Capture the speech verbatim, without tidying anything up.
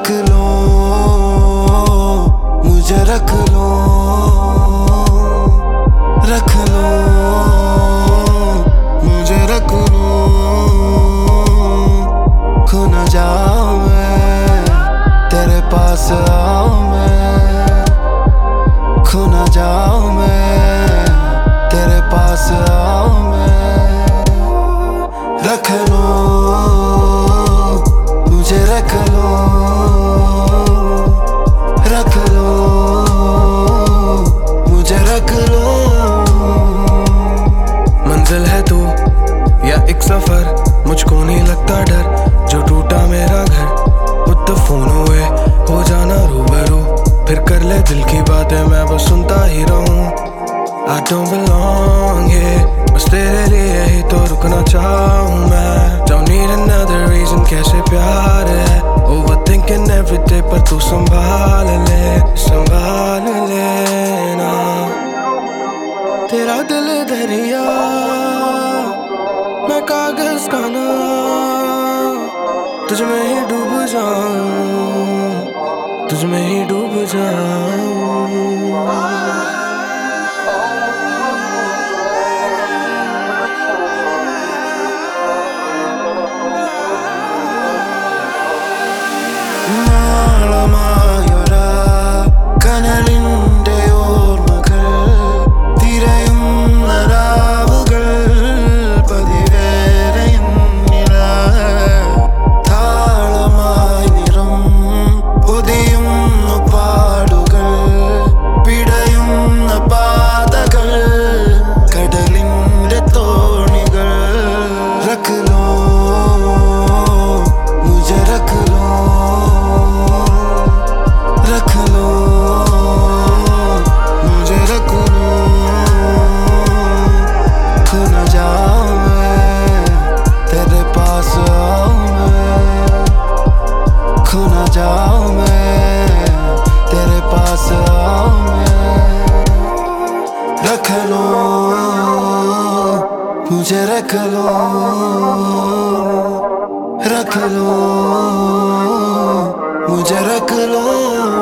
रख लो मुझे, रख लो रख लो मुझे, रख लो। खो न जाऊं मैं, तेरे पास आऊं मैं। खो न जाऊं मैं, तेरे पास आऊं मैं। रख लो मुझे, रख लो रख लो मुझे, रख लो। मंजिल है तू या एक सफर, मुझको नहीं लगता डर जो टूटा मेरा घर। खुद फोन हुए हो जाना रूबरू, फिर कर ले दिल की बातें मैं बस सुनता ही रहूं। I don't belong here, बस तेरे लिए ही तो रुकना चाहूं मैं। Don't need another reason, कैसे प्यार है। Overthinking every day, पर तू संभाल ले, संभाल लेना। तेरा दिल दरिया, मैं कागज का ना, तुझ में ही डूब जाऊं, तुझ में ही डूब जाऊं। നാളമായൊര കനലിന്റെ ഓർമ്മകൾ തിരയുന്ന രാവുകൾ പതിവേറെയുന്നില്ല. താളമായി നിറം പൊതിയുന്ന പാടുകൾ, പിടയുന്ന പാതകൾ, കടലിന്റെ തോണികൾ. रख लो मुझे, रख लो रख लो मुझे, रख लो। खो न जाऊं मैं, तेरे पास आऊं मैं। खो न जाऊं मैं, तेरे पास आऊं मैं। रख लो मुझे, रख लो रख लो मुझे, रख लो।